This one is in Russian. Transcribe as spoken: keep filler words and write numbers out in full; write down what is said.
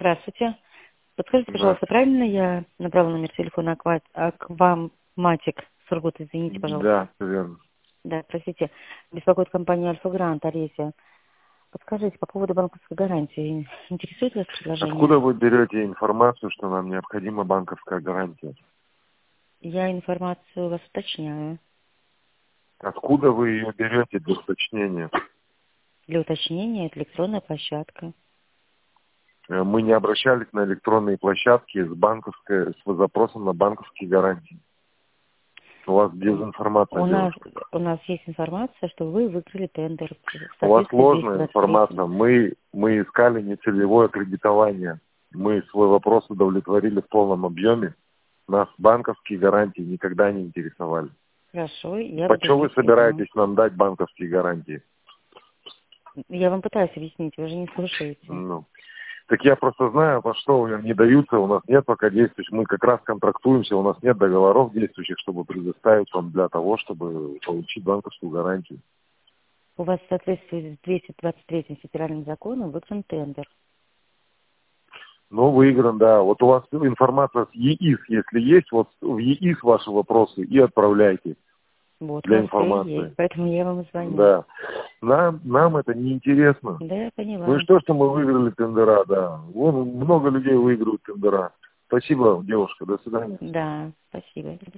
Здравствуйте. Подскажите, пожалуйста, Здравствуйте. правильно я набрала номер телефона Аква... Акваматик? Сургут, извините, пожалуйста. Да, всё верно. Да, простите. Беспокоит компания Альфа Грант, Олеся. Подскажите, по поводу банковской гарантии. Интересует вас Откуда предложение? вы берете информацию, что нам необходима банковская гарантия? Я информацию у вас уточняю. Откуда вы ее берете для уточнения? Для уточнения это электронная площадка. Э, Мы не обращались на электронные площадки с банковской, с запросом на банковские гарантии. У вас дезинформация, У нас, девушка. у нас есть информация, что вы выиграли тендер в У вас соответствии с двести ложная двадцать третьим. информация. Мы, мы искали нецелевое кредитование. Мы свой вопрос удовлетворили в полном объеме. Нас банковские гарантии никогда не интересовали. Хорошо, я По буду что вы иметь в виду. собираетесь нам дать банковские гарантии? Я вам пытаюсь объяснить, вы же не слушаете. Ну, так я просто знаю, по что они не даются, у нас нет пока действующих, мы как раз контрактуемся, у нас нет договоров действующих, чтобы предоставить вам для того, чтобы получить банковскую гарантию. У вас в соответствии с двести двадцать третьим федеральным законом выигран тендер. Ну, выигран, да. Вот у вас информация с ЕИС, если есть, вот в ЕИС ваши вопросы и отправляйте Вот, у для вас все и есть, информации. поэтому я вам и звоню. Да. Нам, нам это не интересно. Да, я Ну и поняла. что, что мы выиграли тендера, да. Вон много людей выигрывают тендера. Спасибо, девушка, до свидания. Да, спасибо.